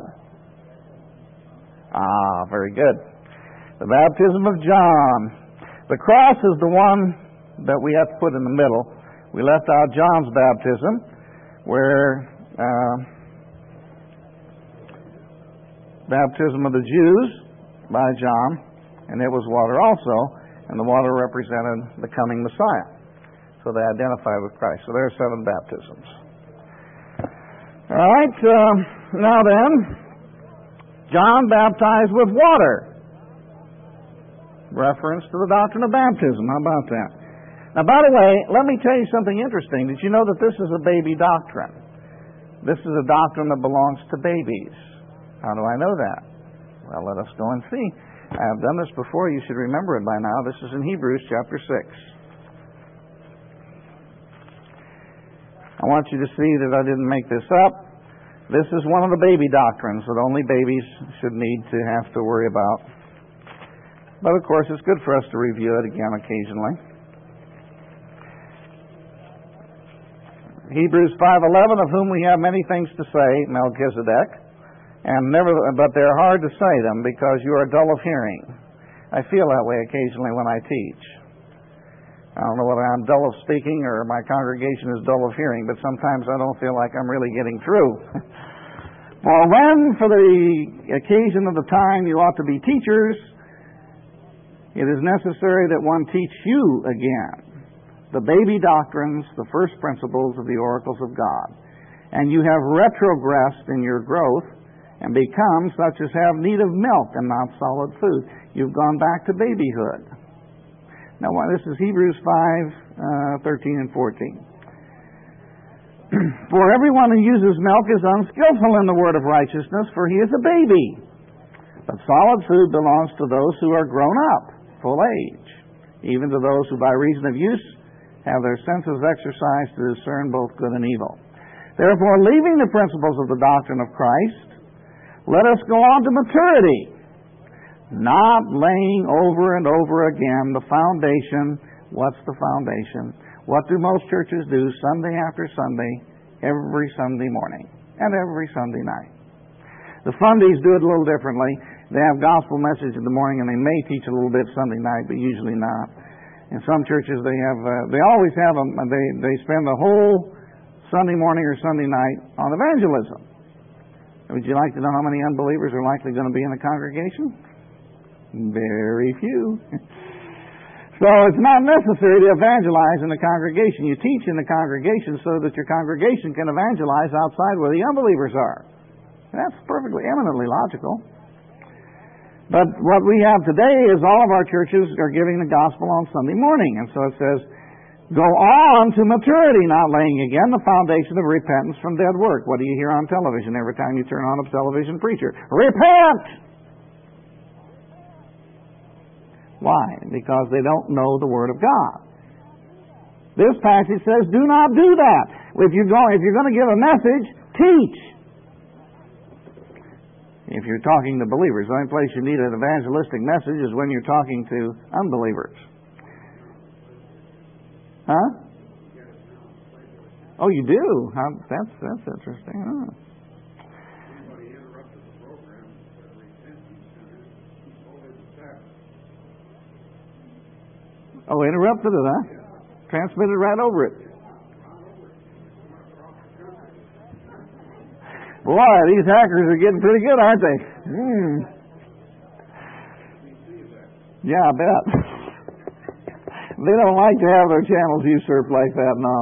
Ah, very good. The baptism of John. The cross is the one that we have to put in the middle. We left out John's baptism, where uh, baptism of the Jews by John, and it was water also, and the water represented the coming Messiah. So they identify with Christ. So there are seven baptisms. All right, uh, now then, John baptized with water. Reference to the doctrine of baptism. How about that? Now, by the way, let me tell you something interesting. Did you know that this is a baby doctrine? This is a doctrine that belongs to babies. How do I know that? Well, let us go and see. I have done this before. You should remember it by now. This is in Hebrews chapter six. I want you to see that I didn't make this up. This is one of the baby doctrines that only babies should need to have to worry about. But of course, it's good for us to review it again occasionally. Hebrews five eleven, of whom we have many things to say, Melchizedek, and never, but they're hard to say them because you are dull of hearing. I feel that way occasionally when I teach. I don't know whether I'm dull of speaking or my congregation is dull of hearing, but sometimes I don't feel like I'm really getting through. For when, for the occasion of the time, you ought to be teachers, it is necessary that one teach you again the baby doctrines, the first principles of the oracles of God. And you have retrogressed in your growth and become such as have need of milk and not solid food. You've gone back to babyhood. Now, this is Hebrews five, uh, thirteen and fourteen. For everyone who uses milk is unskillful in the word of righteousness, for he is a baby. But solid food belongs to those who are grown up, full age, even to those who by reason of use have their senses exercised to discern both good and evil. Therefore, leaving the principles of the doctrine of Christ, let us go on to maturity, not laying over and over again the foundation. What's the foundation? What do most churches do Sunday after Sunday, every Sunday morning, and every Sunday night? The Fundies do it a little differently. They have gospel message in the morning, and they may teach a little bit Sunday night, but usually not. In some churches, they have, uh, they always have them. They they spend the whole Sunday morning or Sunday night on evangelism. Would you like to know how many unbelievers are likely going to be in the congregation? Very few. So it's not necessary to evangelize in the congregation. You teach in the congregation so that your congregation can evangelize outside where the unbelievers are. That's perfectly, eminently logical. But what we have today is all of our churches are giving the gospel on Sunday morning. And so it says, go on to maturity, not laying again the foundation of repentance from dead work. What do you hear on television every time you turn on a television preacher? Repent! Why? Because they don't know the Word of God. This passage says, do not do that. If you're going, if you're going to give a message, teach. If you're talking to believers, the only place you need an evangelistic message is when you're talking to unbelievers. Huh? Oh, you do? How, that's that's interesting. Huh? Oh, interrupted it, huh? Transmitted right over it. Boy, these hackers are getting pretty good, aren't they? Mm. Yeah, I bet. They don't like to have their channels usurped like that, no.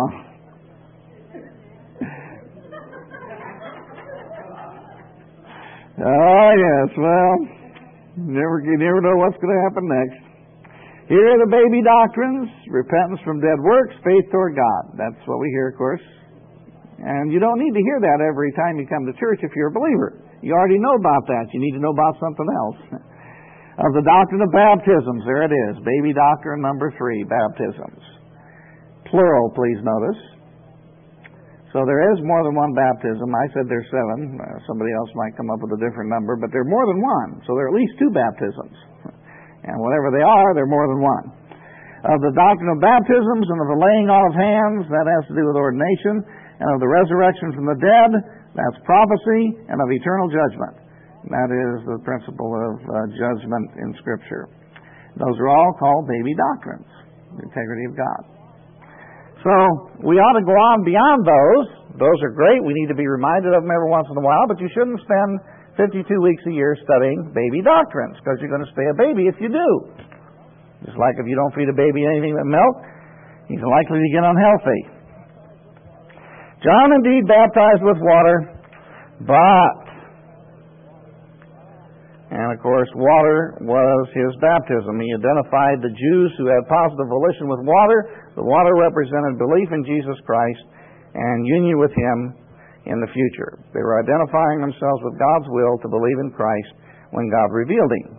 Oh, yes, well, never, you never know what's going to happen next. Here are the baby doctrines: repentance from dead works, faith toward God. That's what we hear, of course. And you don't need to hear that every time you come to church if you're a believer. You already know about that. You need to know about something else. Of the doctrine of baptisms, there it is. Baby doctrine number three, baptisms. Plural, please notice. So there is more than one baptism. I said there's seven. Uh, somebody else might come up with a different number, but there are more than one. So there are at least two baptisms. And whatever they are, they're more than one. Of the doctrine of baptisms and of the laying on of hands, that has to do with ordination. And of the resurrection from the dead, that's prophecy. And of eternal judgment. That is the principle of uh, judgment in Scripture. Those are all called baby doctrines, the integrity of God. So we ought to go on beyond those. Those are great. We need to be reminded of them every once in a while, but you shouldn't spend fifty-two weeks a year studying baby doctrines, because you're going to stay a baby if you do. Just like if you don't feed a baby anything but milk, he's likely to get unhealthy. John indeed baptized with water, but, and of course water was his baptism. He identified the Jews who had positive volition with water. The water represented belief in Jesus Christ and union with Him in the future. They were identifying themselves with God's will to believe in Christ when God revealed Him.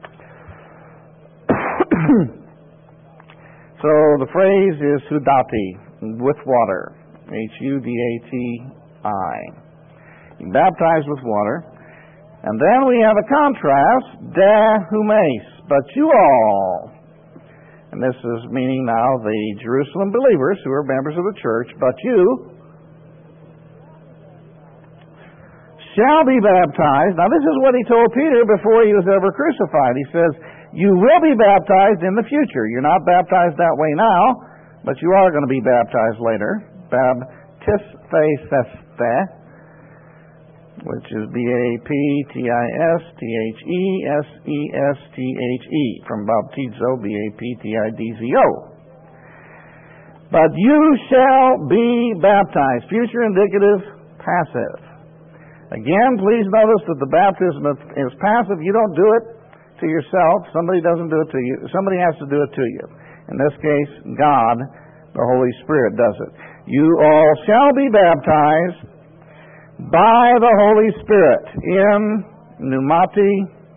So the phrase is hudati, with water. H U D A T I. Baptized with water. And then we have a contrast, da humes, but you all. And this is meaning now the Jerusalem believers who are members of the church, but you shall be baptized. Now this is what he told Peter before he was ever crucified. He says, you will be baptized in the future. You're not baptized that way now, but you are going to be baptized later. Baptistheseste, which is B A P T I S T H E S E S T H E, from baptizo, B A P T I D Z O. But you shall be baptized. Future indicative, passive. Again, please notice that the baptism is passive. You don't do it to yourself. Somebody doesn't do it to you. Somebody has to do it to you. In this case, God, the Holy Spirit, does it. You all shall be baptized by the Holy Spirit in pneumati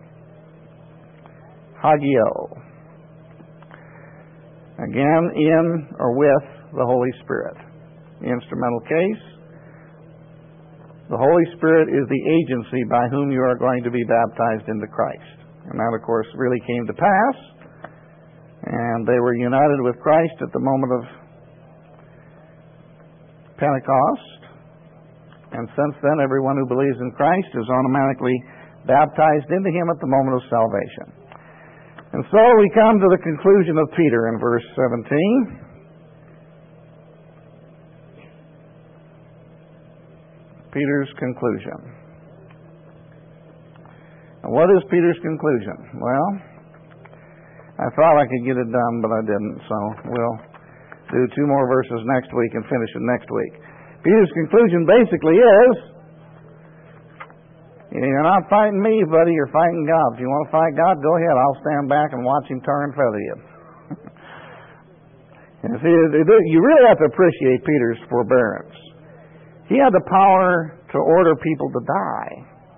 hagio. Again, in or with the Holy Spirit. The instrumental case. The Holy Spirit is the agency by whom you are going to be baptized into Christ. And that, of course, really came to pass. And they were united with Christ at the moment of Pentecost. And since then, everyone who believes in Christ is automatically baptized into Him at the moment of salvation. And so we come to the conclusion of Peter in verse seventeen. Peter's conclusion. And what is Peter's conclusion? Well, I thought I could get it done, but I didn't. So we'll do two more verses next week and finish it next week. Peter's conclusion basically is, you're not fighting me, buddy, you're fighting God. If you want to fight God, go ahead. I'll stand back and watch Him tar and feather you. And see, you really have to appreciate Peter's forbearance. He had the power to order people to die.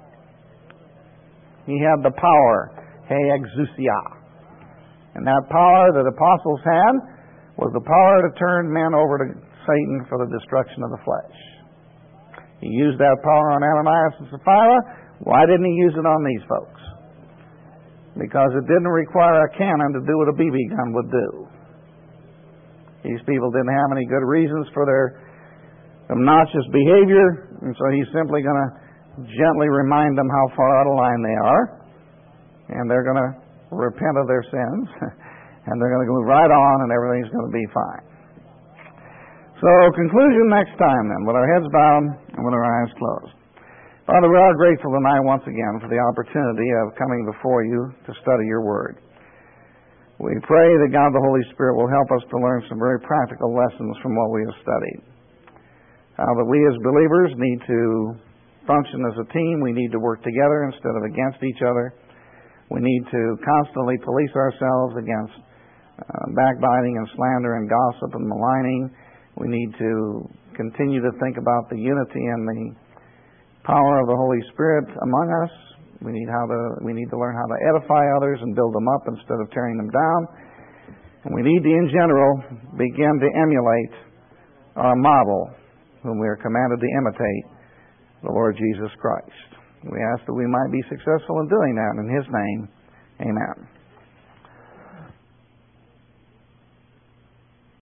He had the power, he exousia. And that power that apostles had was the power to turn men over to Satan for the destruction of the flesh. He used that power on Ananias and Sapphira. Why didn't He use it on these folks? Because it didn't require a cannon to do what a B B gun would do. These people didn't have any good reasons for their obnoxious behavior, and so He's simply going to gently remind them how far out of line they are, and they're going to repent of their sins, and they're going to go right on, and everything's going to be fine. So, conclusion next time then, with our heads bowed and with our eyes closed. Father, we are grateful tonight once again for the opportunity of coming before you to study your Word. We pray that God the Holy Spirit will help us to learn some very practical lessons from what we have studied. How that we as believers need to function as a team. We need to work together instead of against each other. We need to constantly police ourselves against uh, backbiting and slander and gossip and maligning. We need to continue to think about the unity and the power of the Holy Spirit among us. We need how to we need to learn how to edify others and build them up instead of tearing them down. And we need to, in general, begin to emulate our model, whom we are commanded to imitate, the Lord Jesus Christ. We ask that we might be successful in doing that. In His name, amen.